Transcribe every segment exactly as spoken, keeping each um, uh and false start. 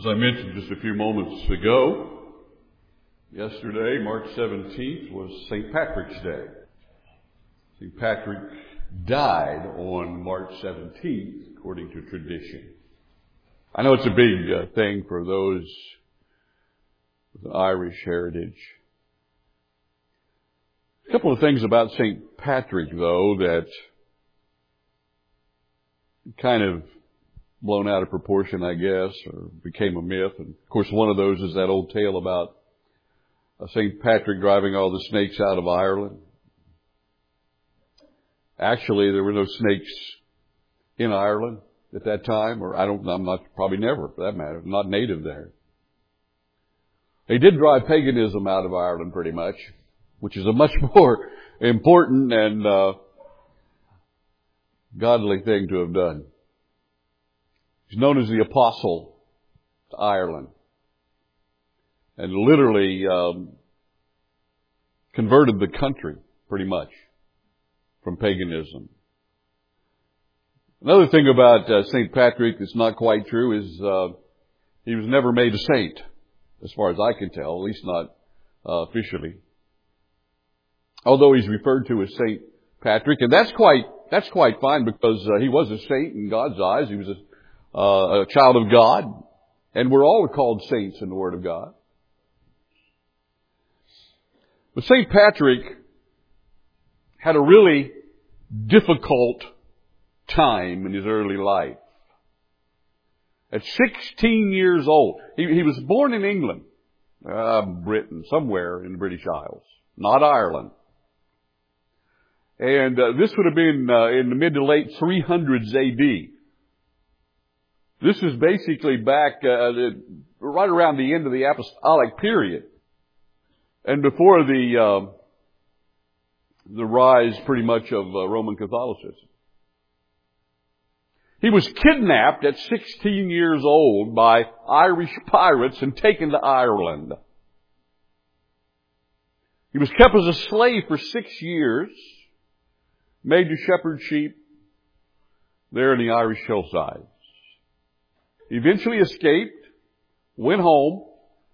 As I mentioned just a few moments ago, yesterday, March seventeenth, was Saint Patrick's Day. Saint Patrick died on March seventeenth, according to tradition. I know it's a big uh, thing for those with Irish heritage. A couple of things about Saint Patrick, though, that kind of blown out of proportion, I guess, or became a myth. And of course, one of those is that old tale about Saint Patrick driving all the snakes out of Ireland. Actually, there were no snakes in Ireland at that time, or I don't, I'm not, probably never for that matter, not native there. They did drive paganism out of Ireland pretty much, which is a much more important and uh, godly thing to have done. He's known as the Apostle to Ireland, and literally um, converted the country pretty much from paganism. Another thing about uh, Saint Patrick that's not quite true is uh, he was never made a saint, as far as I can tell, at least not uh, officially. Although he's referred to as Saint Patrick, and that's quite that's quite fine because uh, he was a saint in God's eyes. He was a Uh, a child of God, and we're all called saints in the Word of God. But Saint Patrick had a really difficult time in his early life. At sixteen years old, he, he was born in England, uh, Britain, somewhere in the British Isles, not Ireland. And uh, this would have been uh, in the mid to late three hundreds A D. This is basically back uh, right around the end of the apostolic period, and before the uh, the rise, pretty much, of uh, Roman Catholicism. He was kidnapped at sixteen years old by Irish pirates and taken to Ireland. He was kept as a slave for six years, made to shepherd sheep there in the Irish hillsides. He eventually escaped, went home,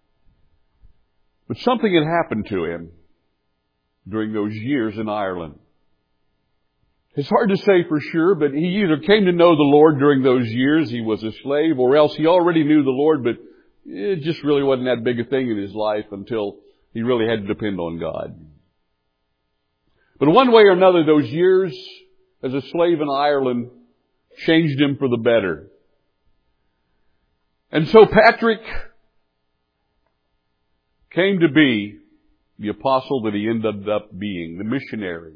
but something had happened to him during those years in Ireland. It's hard to say for sure, but he either came to know the Lord during those years, he was a slave, or else he already knew the Lord, but it just really wasn't that big a thing in his life until he really had to depend on God. But one way or another, those years as a slave in Ireland changed him for the better. And so Patrick came to be the apostle that he ended up being, the missionary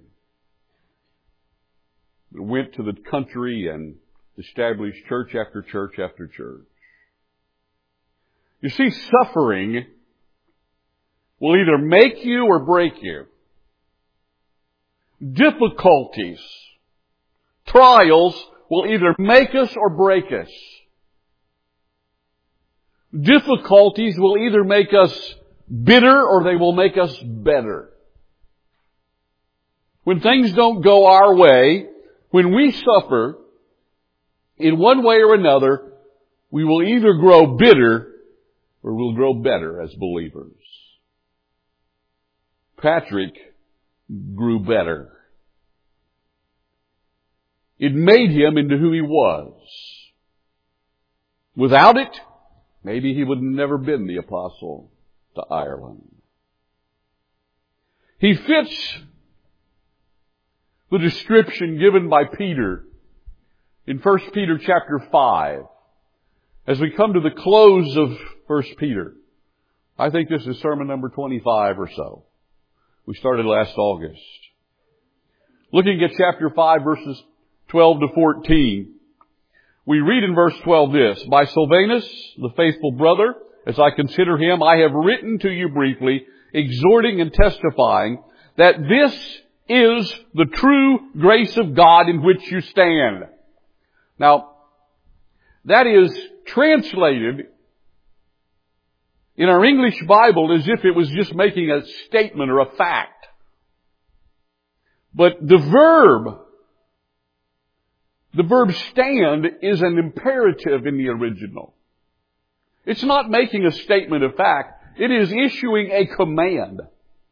that went to the country and established church after church after church. You see, suffering will either make you or break you. Difficulties, trials will either make us or break us. Difficulties will either make us bitter or they will make us better. When things don't go our way, when we suffer in one way or another, we will either grow bitter or we'll grow better as believers. Patrick grew better. It made him into who he was. Without it, maybe he would have never been the apostle to Ireland. He fits the description given by Peter in First Peter chapter five. As we come to the close of First Peter, I think this is sermon number twenty-five or so. We started last August. Looking at chapter five, verses twelve to fourteen. We read in verse twelve this, "By Silvanus, the faithful brother, as I consider him, I have written to you briefly, exhorting and testifying that this is the true grace of God in which you stand." Now, that is translated in our English Bible as if it was just making a statement or a fact. But the verb The verb stand is an imperative in the original. It's not making a statement of fact. It is issuing a command.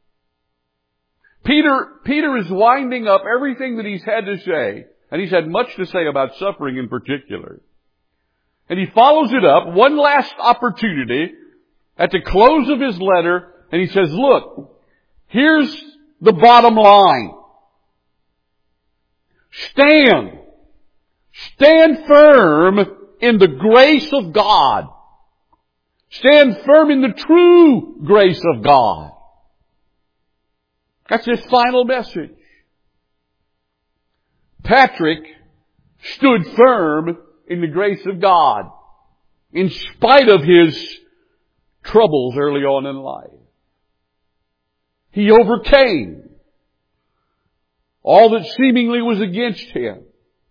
Peter, Peter is winding up everything that he's had to say, and he's had much to say about suffering in particular. And he follows it up, one last opportunity, at the close of his letter, and he says, look, here's the bottom line. Stand. Stand firm in the grace of God. Stand firm in the true grace of God. That's his final message. Patrick stood firm in the grace of God in spite of his troubles early on in life. He overcame all that seemingly was against him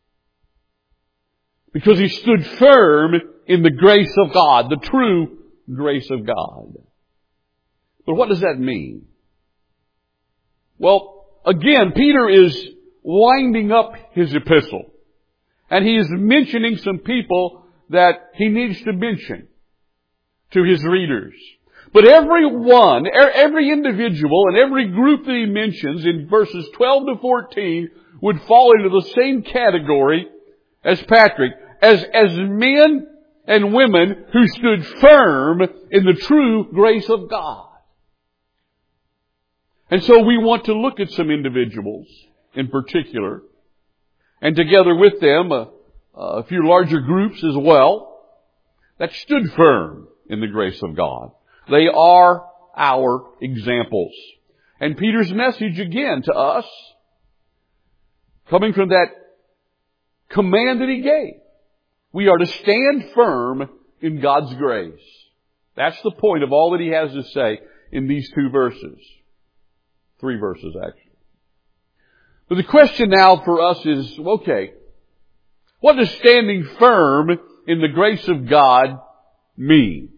because he stood firm in the grace of God, the true grace of God. But what does that mean? Well, again, Peter is winding up his epistle. And he is mentioning some people that he needs to mention to his readers. But every one, every individual and every group that he mentions in verses twelve to fourteen would fall into the same category as Patrick, as, as men and women who stood firm in the true grace of God. And so we want to look at some individuals in particular, and together with them a, a few larger groups as well, that stood firm in the grace of God. They are our examples. And Peter's message again to us, coming from that command that he gave, we are to stand firm in God's grace. That's the point of all that he has to say in these two verses. Three verses, actually. But the question now for us is, okay, what does standing firm in the grace of God mean?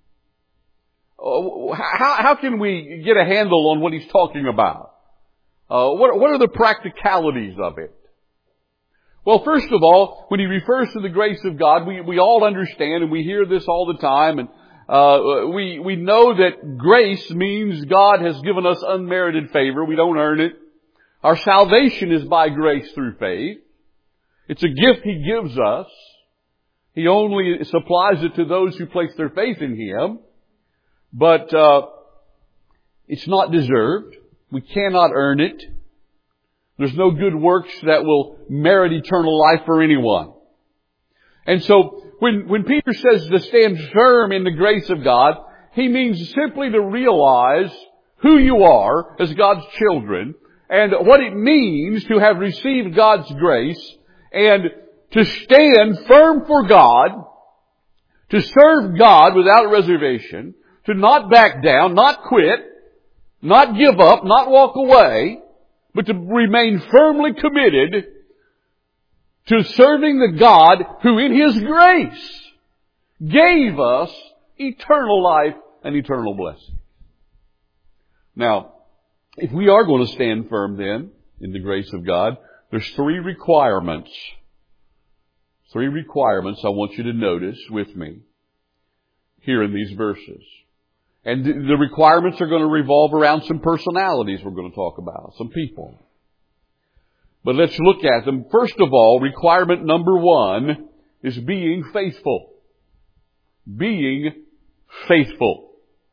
How, how can we get a handle on what he's talking about? Uh, what, what are the practicalities of it? Well, first of all, when he refers to the grace of God, we, we all understand, and we hear this all the time, and uh, we, we know that grace means God has given us unmerited favor. We don't earn it. Our salvation is by grace through faith. It's a gift he gives us. He only supplies it to those who place their faith in him. But uh it's not deserved. We cannot earn it. There's no good works that will merit eternal life for anyone. And so when, when Peter says to stand firm in the grace of God, he means simply to realize who you are as God's children and what it means to have received God's grace and to stand firm for God, to serve God without reservation, to not back down, not quit, not give up, not walk away, but to remain firmly committed to serving the God who in His grace gave us eternal life and eternal blessing. Now, if we are going to stand firm then in the grace of God, there's three requirements. Three requirements I want you to notice with me here in these verses. And the requirements are going to revolve around some personalities we're going to talk about, some people. But let's look at them. First of all, requirement number one is being faithful. Being faithful.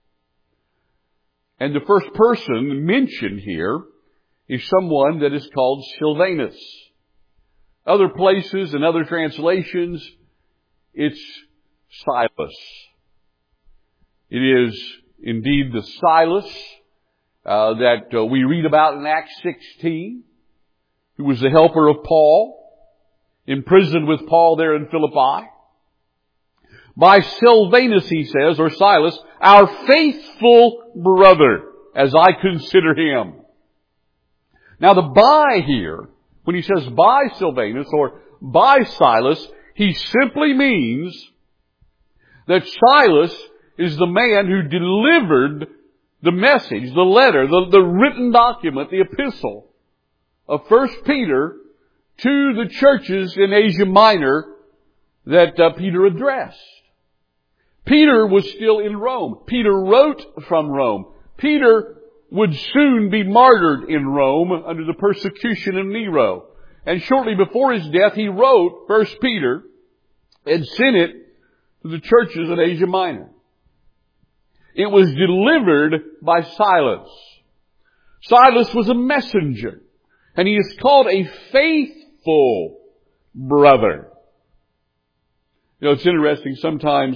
And the first person mentioned here is someone that is called Silvanus. Other places and other translations, it's Silas. It is indeed the Silas uh, that uh, we read about in Acts sixteen, who was the helper of Paul, imprisoned with Paul there in Philippi. By Silvanus, he says, or Silas, our faithful brother, as I consider him. Now the by here, when he says by Silvanus or by Silas, he simply means that Silas is the man who delivered the message, the letter, the, the written document, the epistle of First Peter to the churches in Asia Minor that uh, Peter addressed. Peter was still in Rome. Peter wrote from Rome. Peter would soon be martyred in Rome under the persecution of Nero. And shortly before his death, he wrote First Peter and sent it to the churches in Asia Minor. It was delivered by Silas. Silas was a messenger, and he is called a faithful brother. You know, it's interesting. Sometimes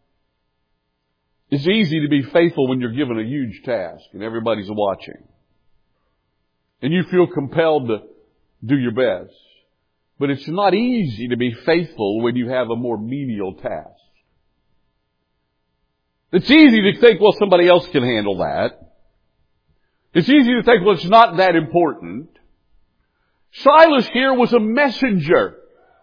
it's easy to be faithful when you're given a huge task and everybody's watching. And you feel compelled to do your best. But it's not easy to be faithful when you have a more menial task. It's easy to think, well, somebody else can handle that. It's easy to think, well, it's not that important. Silas here was a messenger.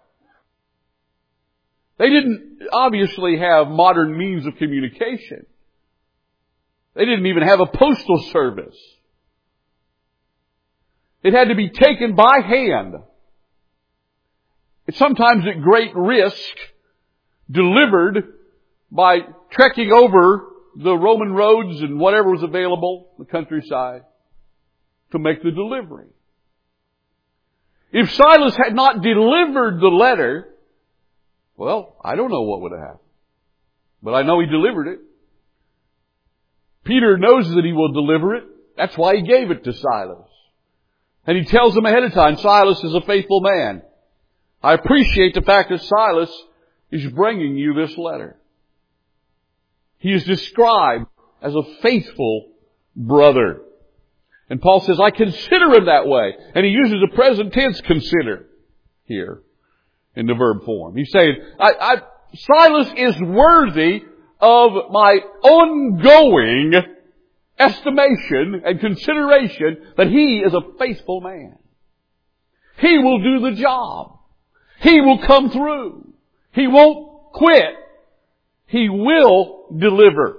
They didn't obviously have modern means of communication. They didn't even have a postal service. It had to be taken by hand. It's sometimes at great risk, delivered by trekking over the Roman roads and whatever was available, the countryside, to make the delivery. If Silas had not delivered the letter, well, I don't know what would have happened. But I know he delivered it. Peter knows that he will deliver it. That's why he gave it to Silas. And he tells him ahead of time, Silas is a faithful man. I appreciate the fact that Silas is bringing you this letter. He is described as a faithful brother. And Paul says, I consider him that way. And he uses the present tense consider here in the verb form. He's saying, I, I, Silas is worthy of my ongoing estimation and consideration that he is a faithful man. He will do the job. He will come through. He won't quit. He will deliver.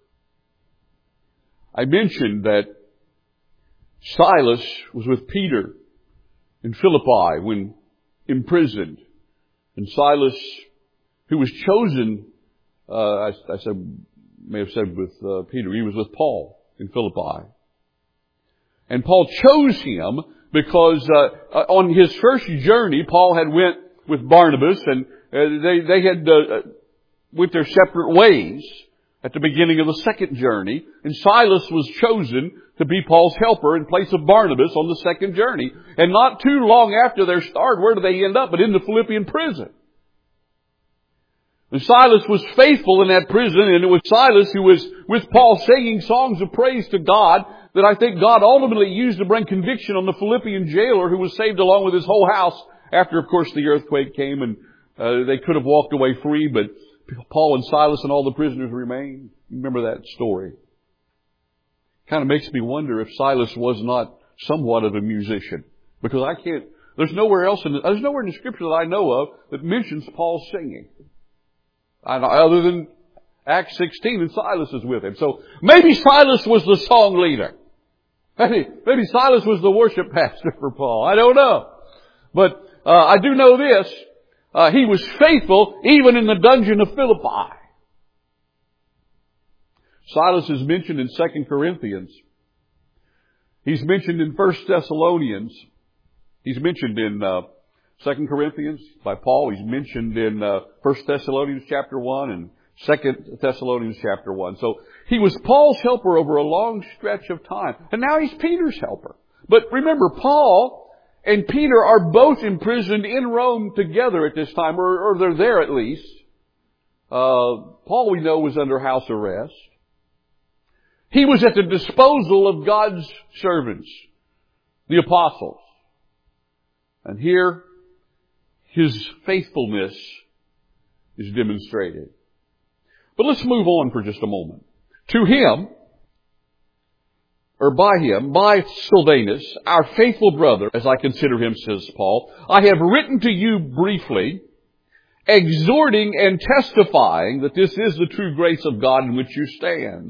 I mentioned that Silas was with Peter in Philippi when imprisoned. And Silas, who was chosen, uh, I, I said, may have said with uh, Peter, he was with Paul in Philippi. And Paul chose him because uh, on his first journey, Paul had went with Barnabas, and uh, they they had uh, went their separate ways at the beginning of the second journey. And Silas was chosen to be Paul's helper in place of Barnabas on the second journey. And not too long after their start, where did they end up? But in the Philippian prison. And Silas was faithful in that prison, and it was Silas who was with Paul singing songs of praise to God that I think God ultimately used to bring conviction on the Philippian jailer who was saved along with his whole house after, of course, the earthquake came and uh, they could have walked away free, but Paul and Silas and all the prisoners remained. Remember that story. Kind of makes me wonder if Silas was not somewhat of a musician, because I can't, there's nowhere else in the, there's nowhere in the scripture that I know of that mentions Paul singing. I know, other than Acts sixteen, and Silas is with him. So maybe Silas was the song leader. Maybe, maybe Silas was the worship pastor for Paul. I don't know. But uh, I do know this. Uh, he was faithful even in the dungeon of Philippi. Silas is mentioned in Second Corinthians. He's mentioned in First Thessalonians. He's mentioned in uh, Second Corinthians by Paul. He's mentioned in uh, First Thessalonians chapter one and Second Thessalonians chapter one. So he was Paul's helper over a long stretch of time. And now he's Peter's helper. But remember, Paul and Peter are both imprisoned in Rome together at this time, or, or they're there at least. Uh, Paul, we know, was under house arrest. He was at the disposal of God's servants, the apostles. And here, his faithfulness is demonstrated. But let's move on for just a moment. To him, or by him, by Silvanus, our faithful brother, as I consider him, says Paul, I have written to you briefly, exhorting and testifying that this is the true grace of God in which you stand.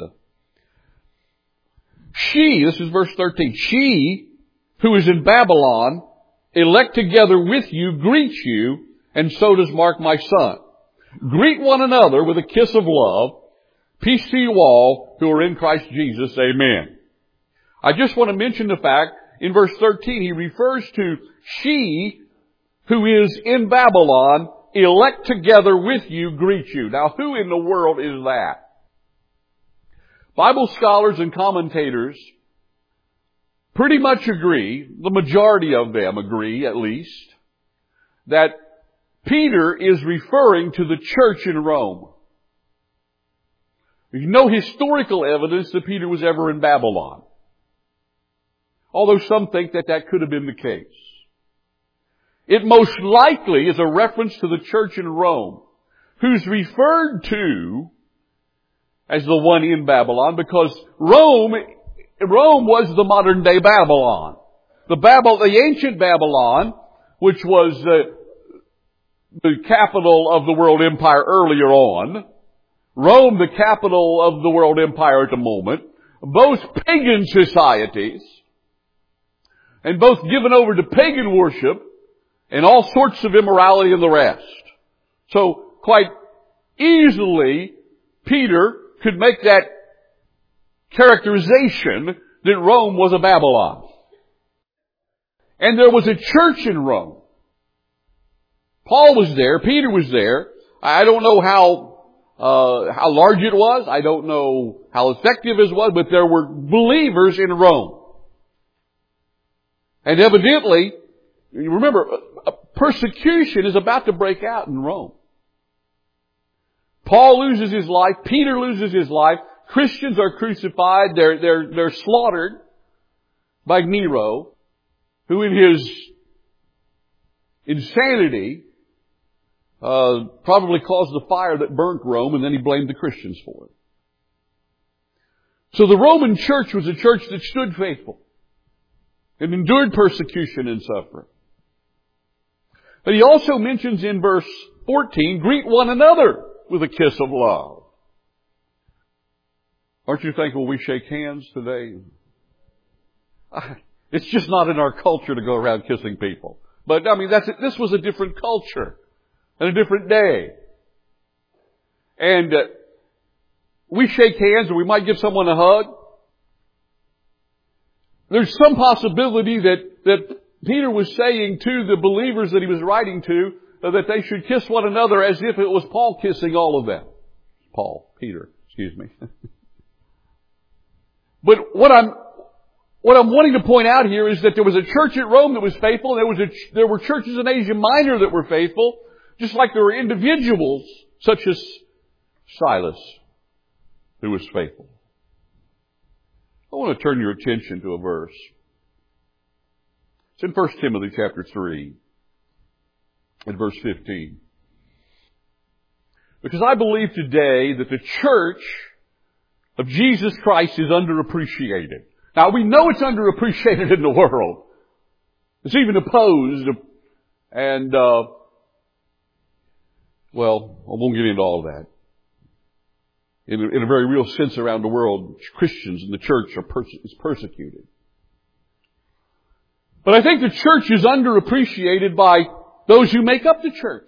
She, this is verse thirteen, she who is in Babylon, elect together with you, greets you, and so does Mark my son. Greet one another with a kiss of love. Peace to you all who are in Christ Jesus. Amen. I just want to mention the fact, in verse thirteen, he refers to she who is in Babylon, elect together with you, greet you. Now, who in the world is that? Bible scholars and commentators pretty much agree, the majority of them agree at least, that Peter is referring to the church in Rome. There's no historical evidence that Peter was ever in Babylon, although some think that that could have been the case. It most likely is a reference to the church in Rome, who's referred to as the one in Babylon, because Rome, Rome was the modern day Babylon. The Babel, the ancient Babylon, which was uh, the capital of the world empire earlier on, Rome, the capital of the world empire at the moment, both pagan societies, and both given over to pagan worship, and all sorts of immorality and the rest. So, quite easily, Peter could make that characterization that Rome was a Babylon. And there was a church in Rome. Paul was there, Peter was there. I don't know how, uh, how large it was. I don't know how effective it was, but there were believers in Rome. And evidently, you remember, persecution is about to break out in Rome. Paul loses his life. Peter loses his life. Christians are crucified. They're, they're, they're slaughtered by Nero, who in his insanity, uh, probably caused the fire that burnt Rome, and then he blamed the Christians for it. So the Roman church was a church that stood faithful and endured persecution and suffering. But he also mentions in verse fourteen, greet one another with a kiss of love. Aren't you thankful we shake hands today? It's just not in our culture to go around kissing people. But, I mean, that's it. This was a different culture and a different day. And uh, we shake hands, or we might give someone a hug. There's some possibility that, that Peter was saying to the believers that he was writing to, uh, that they should kiss one another as if it was Paul kissing all of them. Paul, Peter, excuse me. But what I'm, what I'm wanting to point out here is that there was a church at Rome that was faithful, and there was a, there were churches in Asia Minor that were faithful, just like there were individuals such as Silas, who was faithful. I want to turn your attention to a verse. It's in First Timothy chapter three, and verse fifteen. Because I believe today that the church of Jesus Christ is underappreciated. Now, we know it's underappreciated in the world. It's even opposed, and, uh, well, I won't get into all of that. In a, in a very real sense around the world, Christians in the church are perse- is persecuted. But I think the church is underappreciated by those who make up the church.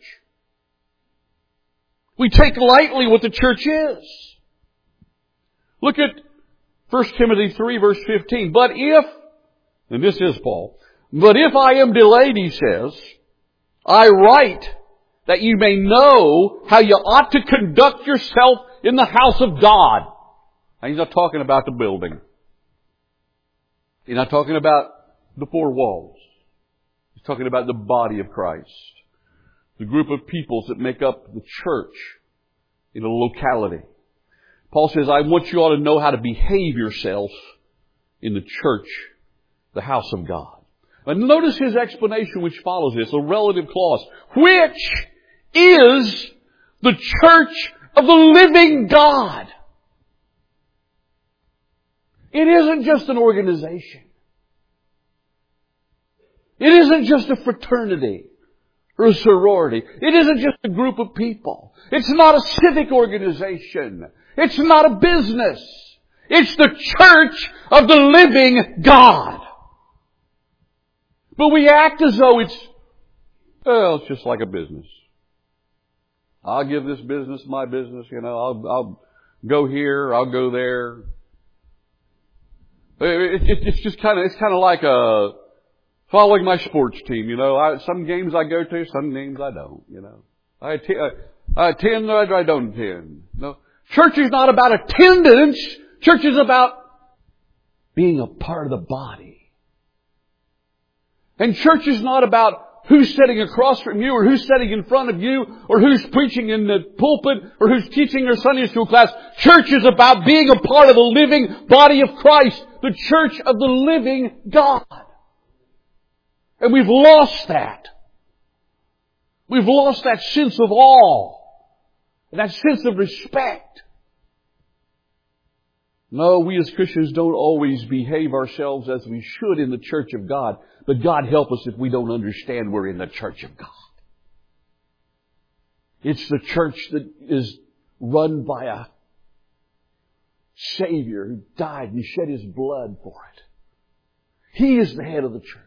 We take lightly what the church is. Look at First Timothy three verse fifteen. But if, and this is Paul, but if I am delayed, he says, I write that you may know how you ought to conduct yourself in the house of God. Now, he's not talking about the building. He's not talking about the four walls. He's talking about the body of Christ. The group of peoples that make up the church in a locality. Paul says, I want you all to know how to behave yourself in the church, the house of God. And notice his explanation which follows this, a relative clause. Which is the church of the living God. It isn't just an organization. It isn't just a fraternity or a sorority. It isn't just a group of people. It's not a civic organization. It's not a business. It's the church of the living God. But we act as though it's, well, it's just like a business. I'll give this business my business, you know, I'll, I'll go here, I'll go there. It, it, it's just kind of, it's kind of like a, following my sports team, you know. I, some games I go to, some games I don't, you know. I attend, I attend or I don't attend. No. Church is not about attendance. Church is about being a part of the body. And church is not about who's sitting across from you or who's sitting in front of you or who's preaching in the pulpit or who's teaching your Sunday school class. Church is about being a part of the living body of Christ, the church of the living God. And we've lost that. We've lost that sense of awe and that sense of respect. No, we as Christians don't always behave ourselves as we should in the church of God. But God help us if we don't understand we're in the church of God. It's the church that is run by a Savior who died and shed His blood for it. He is the head of the church.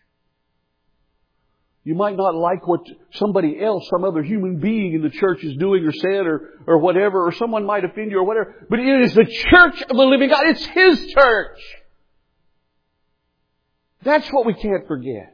You might not like what somebody else, some other human being in the church is doing or said or, or whatever, or someone might offend you or whatever. But it is the church of the living God. It's His church. That's what we can't forget.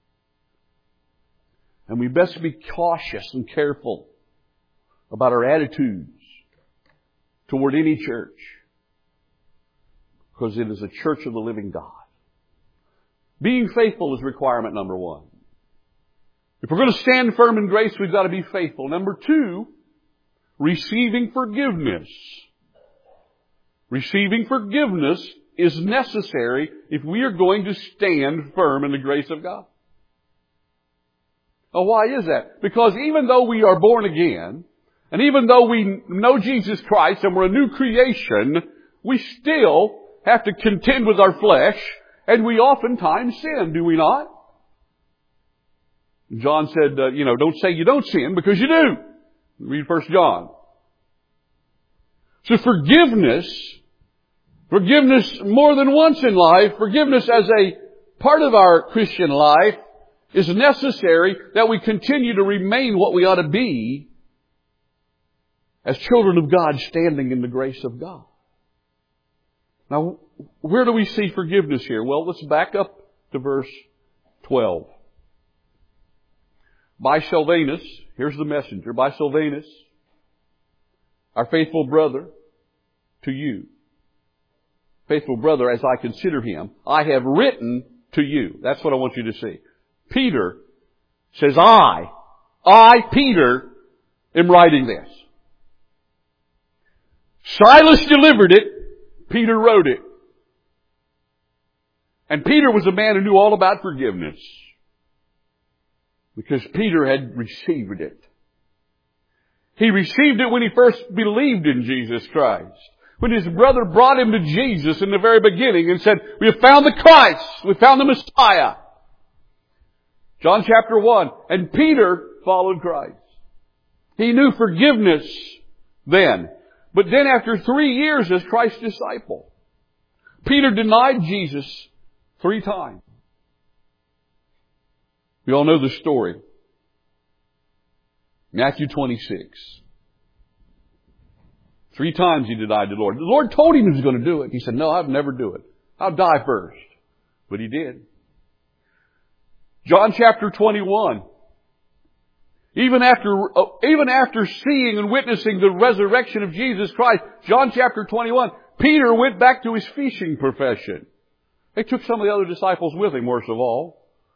And we best be cautious and careful about our attitudes toward any church. Because it is a church of the living God. Being faithful is requirement number one. If we're going to stand firm in grace, we've got to be faithful. Number two, receiving forgiveness. Receiving forgiveness is necessary if we are going to stand firm in the grace of God. Now, why is that? Because even though we are born again, and even though we know Jesus Christ and we're a new creation, we still have to contend with our flesh, and we oftentimes sin, do we not? John said, uh, you know, don't say you don't sin because you do. Read First John. So forgiveness, forgiveness more than once in life, forgiveness as a part of our Christian life is necessary that we continue to remain what we ought to be as children of God standing in the grace of God. Now, where do we see forgiveness here? Well, let's back up to verse twelve. By Silvanus, here's the messenger, by Silvanus, our faithful brother, to you. Faithful brother, as I consider him, I have written to you. That's what I want you to see. Peter says, I, I, Peter, am writing this. Silas delivered it. Peter wrote it. And Peter was a man who knew all about forgiveness. Because Peter had received it. He received it when he first believed in Jesus Christ. When his brother brought him to Jesus in the very beginning and said, we have found the Christ. We found the Messiah. John chapter one. And Peter followed Christ. He knew forgiveness then. But then after three years as Christ's disciple, Peter denied Jesus three times. We all know the story. Matthew twenty-six. Three times he denied the Lord. The Lord told him he was going to do it. He said, no, I'll never do it. I'll die first. But he did. John chapter twenty-one. Even after, uh, even after seeing and witnessing the resurrection of Jesus Christ, John chapter twenty-one, Peter went back to his fishing profession. He took some of the other disciples with him, worst of all.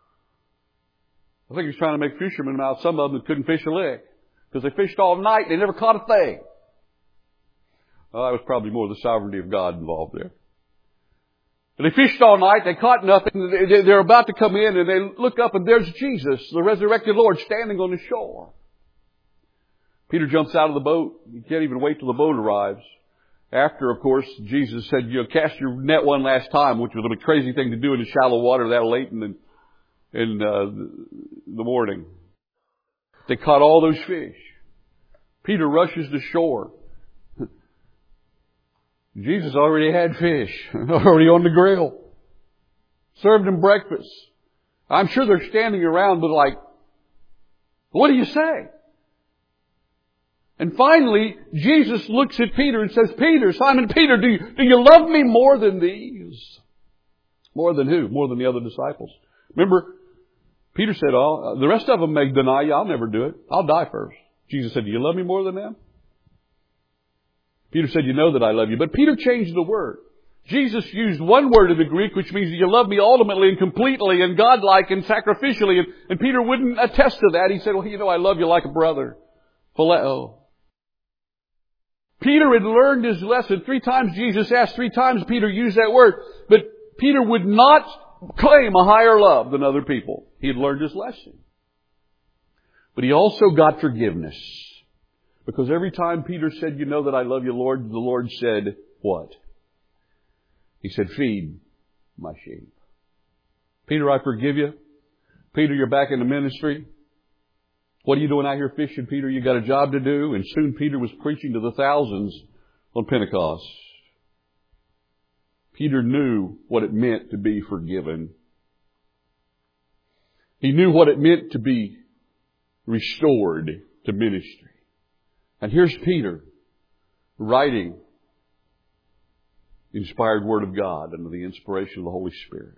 I think he was trying to make fishermen out of some of them that couldn't fish a lick. Because they fished all night, they never caught a thing. Well, that was probably more the sovereignty of God involved there. But they fished all night, they caught nothing, they're about to come in and they look up and there's Jesus, the resurrected Lord, standing on the shore. Peter jumps out of the boat. He can't even wait till the boat arrives. After, of course, Jesus said, you know, cast your net one last time, which was a crazy thing to do in the shallow water that late in the in uh, the morning. They caught all those fish. Peter rushes to shore. Jesus already had fish, already on the grill. Served him breakfast. I'm sure they're standing around with like, what do you say? And finally, Jesus looks at Peter and says, Peter, Simon Peter, do you, do you love me more than these? More than who? More than the other disciples. Remember, Peter said, oh, the rest of them may deny you. I'll never do it. I'll die first. Jesus said, do you love me more than them? Peter said, you know that I love you. But Peter changed the word. Jesus used one word in the Greek, which means you love me ultimately and completely and godlike and sacrificially. And, and Peter wouldn't attest to that. He said, well, you know, I love you like a brother. Phileo. Peter had learned his lesson. Three times Jesus asked, three times Peter used that word. But Peter would not claim a higher love than other people. He had learned his lesson. But he also got forgiveness. Because every time Peter said, you know that I love you, Lord, the Lord said, what? He said, feed my sheep. Peter, I forgive you. Peter, you're back in the ministry. What are you doing out here fishing, Peter? You got a job to do. And soon Peter was preaching to the thousands on Pentecost. Peter knew what it meant to be forgiven. He knew what it meant to be restored to ministry. And here's Peter writing the inspired Word of God under the inspiration of the Holy Spirit.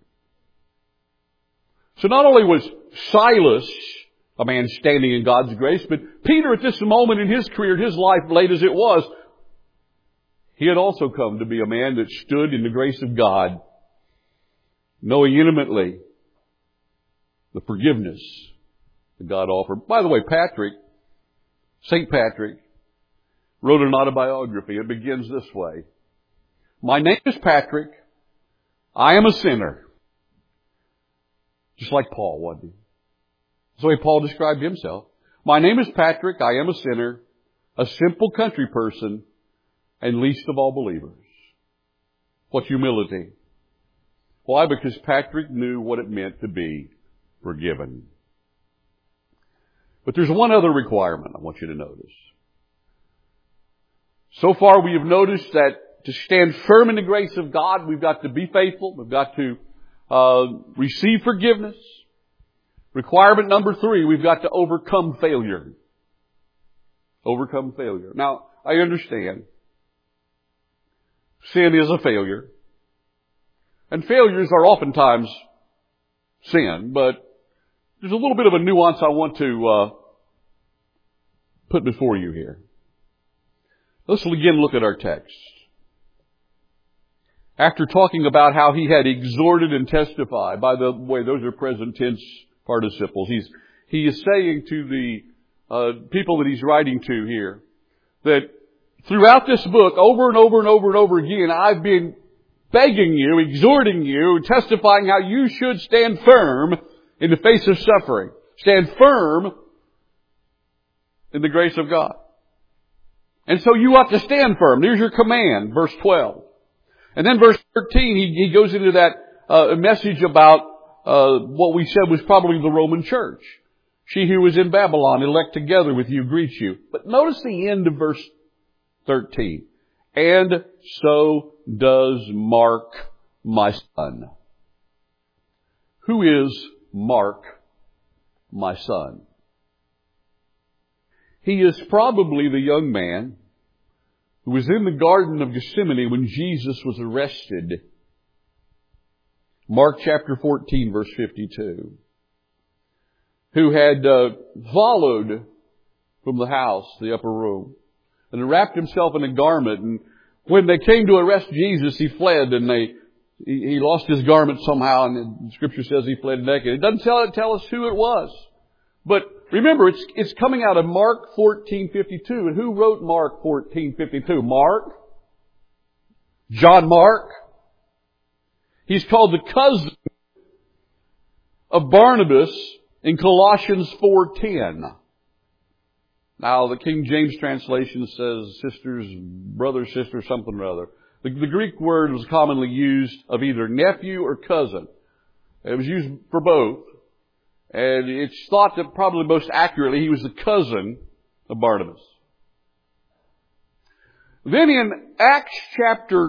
So not only was Silas a man standing in God's grace, but Peter at this moment in his career, his life, late as it was, he had also come to be a man that stood in the grace of God, knowing intimately the forgiveness that God offered. By the way, Patrick, Saint Patrick, wrote an autobiography. It begins this way. My name is Patrick. I am a sinner. Just like Paul, wasn't he? That's the way Paul described himself. My name is Patrick. I am a sinner, a simple country person, and least of all believers. What humility. Why? Because Patrick knew what it meant to be forgiven. But there's one other requirement I want you to notice. So far we have noticed that to stand firm in the grace of God, we've got to be faithful. We've got to uh, receive forgiveness. Requirement number three, we've got to overcome failure. Overcome failure. Now, I understand. Sin is a failure. And failures are oftentimes sin, but there's a little bit of a nuance I want to uh, put before you here. Let's again look at our text. After talking about how he had exhorted and testified, by the way, those are present tense participles. He's, he is saying to the uh, people that he's writing to here that throughout this book, over and over and over and over again, I've been begging you, exhorting you, testifying how you should stand firm in the face of suffering. Stand firm in the grace of God. And so you ought to stand firm. There's your command, verse twelve. And then verse thirteen, he, he goes into that uh, message about Uh, what we said was probably the Roman church. She who was in Babylon, elect together with you, greets you. But notice the end of verse thirteen. And so does Mark, my son. Who is Mark, my son? He is probably the young man who was in the Garden of Gethsemane when Jesus was arrested. Mark chapter fourteen, verse fifty-two. Who had uh, followed from the house, the upper room, and wrapped himself in a garment. And when they came to arrest Jesus, he fled, and they he, he lost his garment somehow, and the Scripture says he fled naked. It doesn't tell, tell us who it was. But remember, it's, it's coming out of Mark fourteen fifty-two. And who wrote Mark fourteen fifty-two? Mark? John Mark? He's called the cousin of Barnabas in Colossians four ten. Now, the King James translation says sisters, brother, sister, something or other. The, the Greek word was commonly used of either nephew or cousin. It was used for both. And it's thought that probably most accurately he was the cousin of Barnabas. Then in Acts chapter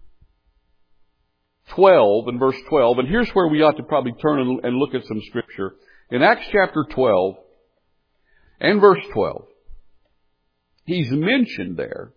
twelve and verse twelve, and here's where we ought to probably turn and look at some scripture. In Acts chapter twelve and verse twelve, he's mentioned there.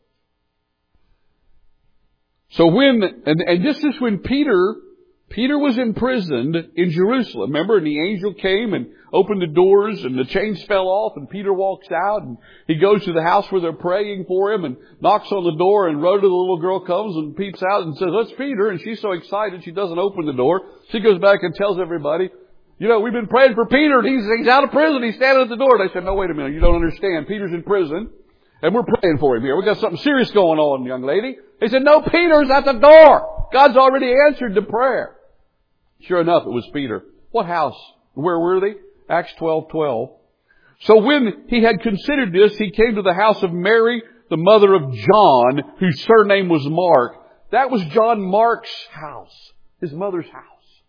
So when, and, and this is when Peter, Peter was imprisoned in Jerusalem. Remember, and the angel came and opened the doors and the chains fell off and Peter walks out and he goes to the house where they're praying for him and knocks on the door, and Rhoda, the little girl, comes and peeps out and says, "That's Peter." And she's so excited she doesn't open the door. She goes back and tells everybody, "You know, we've been praying for Peter and he's, he's out of prison. He's standing at the door." They said, "No, wait a minute. You don't understand. Peter's in prison and we're praying for him here. We've got something serious going on, young lady." They said, "No, Peter's at the door. God's already answered the prayer." Sure enough, it was Peter. What house? Where were they? Acts twelve twelve. So when he had considered this, he came to the house of Mary, the mother of John, whose surname was Mark. That was John Mark's house, his mother's house.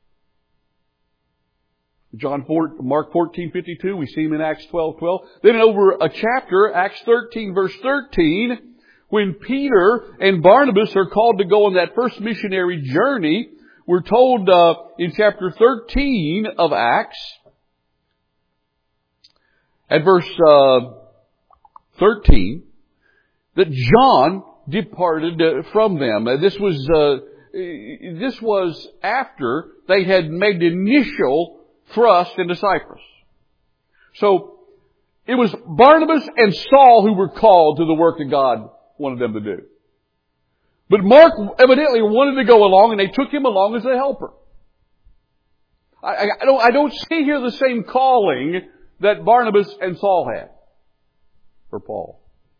John four, Mark fourteen fifty-two, we see him in Acts twelve twelve. Then over a chapter, Acts thirteen verse thirteen, when Peter and Barnabas are called to go on that first missionary journey, we're told uh, in chapter thirteen of Acts, at verse uh, thirteen, that John departed uh, from them. Uh, this was uh, this was after they had made the initial thrust into Cyprus. So it was Barnabas and Saul who were called to the work that God wanted them to do. But Mark evidently wanted to go along, and they took him along as a helper. I, I, don't, I don't see here the same calling that Barnabas and Saul had for Paul.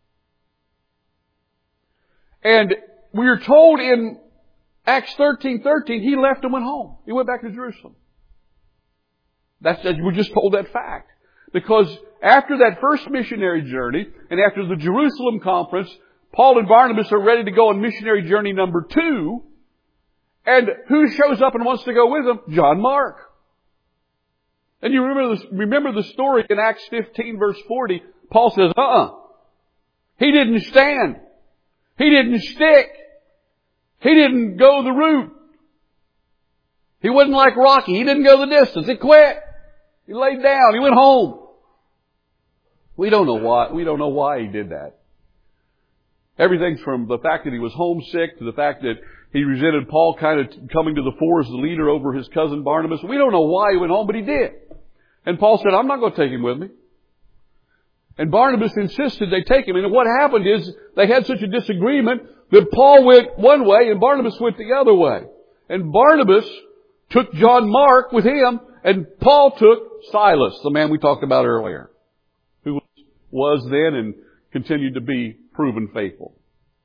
And we are told in Acts thirteen thirteen, he left and went home. He went back to Jerusalem. That's, we're just told that fact. Because after that first missionary journey, and after the Jerusalem conference, Paul and Barnabas are ready to go on missionary journey number two. And who shows up and wants to go with them? John Mark. And you remember the, remember the story in Acts fifteen verse forty. Paul says, uh-uh. He didn't stand. He didn't stick. He didn't go the route. He wasn't like Rocky. He didn't go the distance. He quit. He laid down. He went home. We don't know why. We don't know why he did that. Everything from the fact that he was homesick to the fact that he resented Paul kind of coming to the fore as the leader over his cousin Barnabas. We don't know why he went home, but he did. And Paul said, "I'm not going to take him with me." And Barnabas insisted they take him. And what happened is they had such a disagreement that Paul went one way and Barnabas went the other way. And Barnabas took John Mark with him, and Paul took Silas, the man we talked about earlier, who was then and continued to be proven faithful.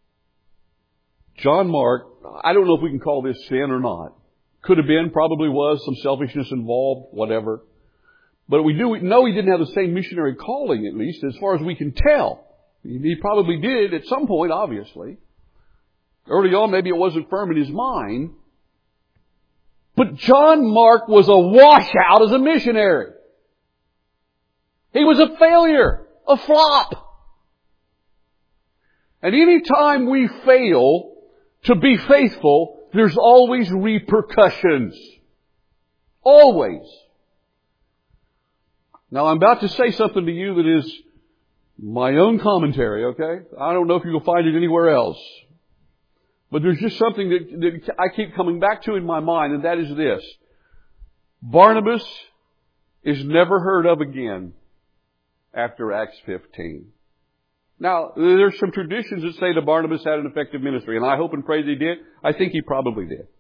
John Mark, I don't know if we can call this sin or not. Could have been, probably was, some selfishness involved, whatever. But we do know he didn't have the same missionary calling, at least, as far as we can tell. He probably did at some point, obviously. Early on, maybe it wasn't firm in his mind. But John Mark was a washout as a missionary. He was a failure, a flop. And any time we fail to be faithful, there's always repercussions. Always. Now, I'm about to say something to you that is my own commentary, okay? I don't know if you'll find it anywhere else. But there's just something that, that I keep coming back to in my mind, and that is this. Barnabas is never heard of again after Acts fifteen. Now, there's some traditions that say that Barnabas had an effective ministry, and I hope and pray that he did. I think he probably did.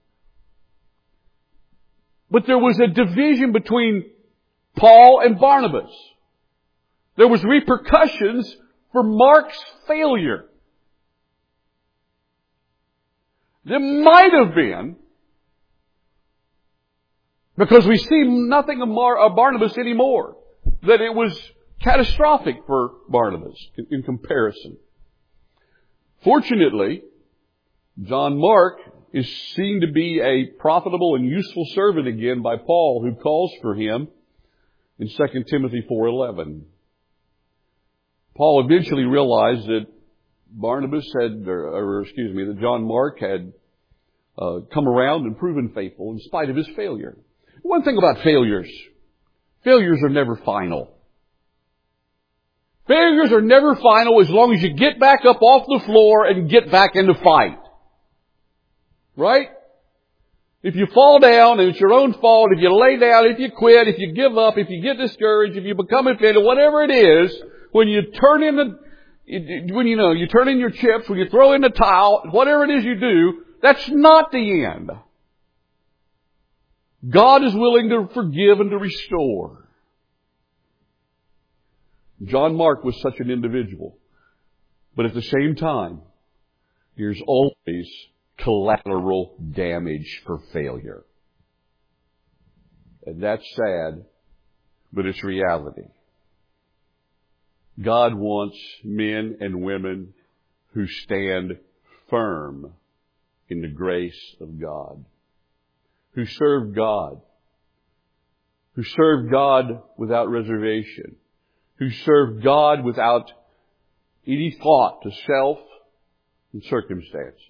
But there was a division between Paul and Barnabas. There was repercussions for Mark's failure. There might have been, because we see nothing of, Mar- of Barnabas anymore, that it was catastrophic for Barnabas in, in comparison. Fortunately, John Mark is seen to be a profitable and useful servant again by Paul, who calls for him in Second Timothy four eleven. Paul eventually realized that Barnabas had, or, or excuse me, that John Mark had uh, come around and proven faithful in spite of his failure. One thing about failures, failures are never final. Failures are never final as long as you get back up off the floor and get back in the fight. Right? If you fall down and it's your own fault, if you lay down, if you quit, if you give up, if you get discouraged, if you become offended, whatever it is, when you turn in the, when you know, you turn in your chips, when you throw in the towel, whatever it is you do, that's not the end. God is willing to forgive and to restore. John Mark was such an individual. But at the same time, there's always collateral damage for failure. And that's sad, but it's reality. God wants men and women who stand firm in the grace of God, who serve God, who serve God without reservation, who serve God without any thought to self and circumstances.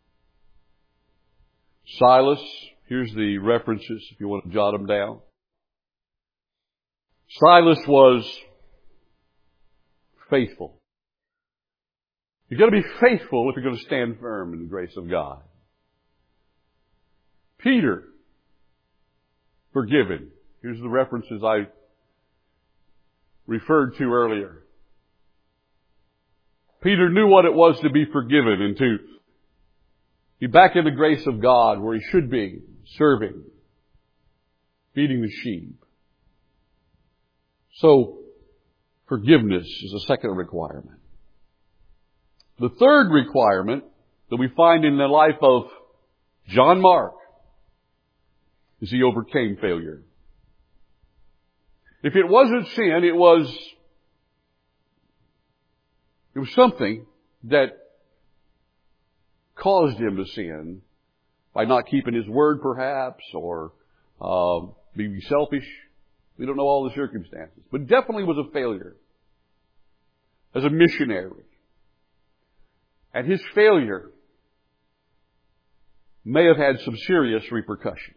Silas, here's the references if you want to jot them down. Silas was faithful. You've got to be faithful if you're going to stand firm in the grace of God. Peter, forgiven. Here's the references I referred to earlier. Peter knew what it was to be forgiven and to be back in the grace of God where he should be, serving, feeding the sheep. So, forgiveness is a second requirement. The third requirement that we find in the life of John Mark is he overcame failure. If it wasn't sin, it was, it was something that caused him to sin by not keeping his word perhaps, or uh, being selfish. We don't know all the circumstances. But definitely was a failure as a missionary. And his failure may have had some serious repercussions.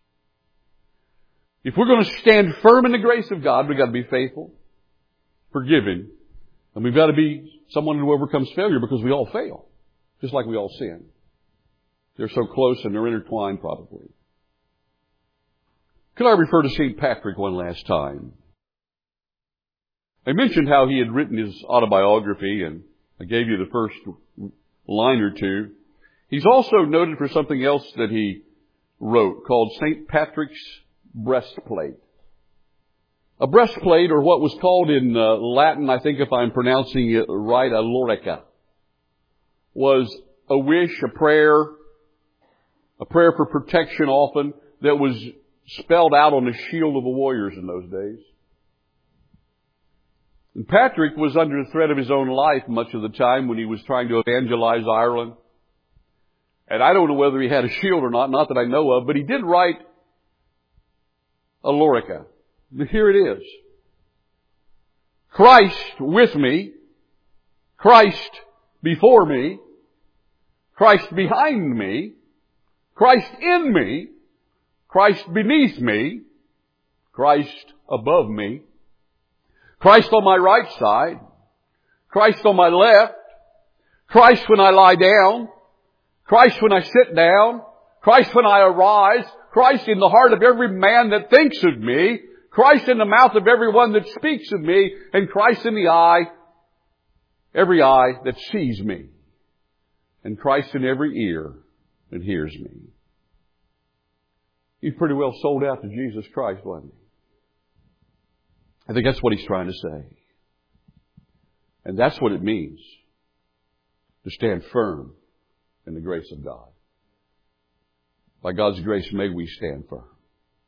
If we're going to stand firm in the grace of God, we've got to be faithful, forgiving, and we've got to be someone who overcomes failure, because we all fail, just like we all sin. They're so close and they're intertwined probably. Could I refer to Saint Patrick one last time? I mentioned how he had written his autobiography, and I gave you the first line or two. He's also noted for something else that he wrote called Saint Patrick's breastplate. A breastplate, or what was called in uh, Latin, I think if I'm pronouncing it right, a lorica, was a wish, a prayer, a prayer for protection often, that was spelled out on the shield of the warriors in those days. And Patrick was under the threat of his own life much of the time when he was trying to evangelize Ireland. And I don't know whether he had a shield or not, not that I know of, but he did write a lorica. Here it is. Christ with me, Christ before me, Christ behind me, Christ in me, Christ beneath me, Christ above me, Christ on my right side, Christ on my left, Christ when I lie down, Christ when I sit down, Christ when I arise, Christ in the heart of every man that thinks of me, Christ in the mouth of everyone that speaks of me, and Christ in the eye, every eye that sees me, and Christ in every ear that hears me. He's pretty well sold out to Jesus Christ, wasn't he? I think that's what he's trying to say. And that's what it means to stand firm in the grace of God. By God's grace, may we stand firm.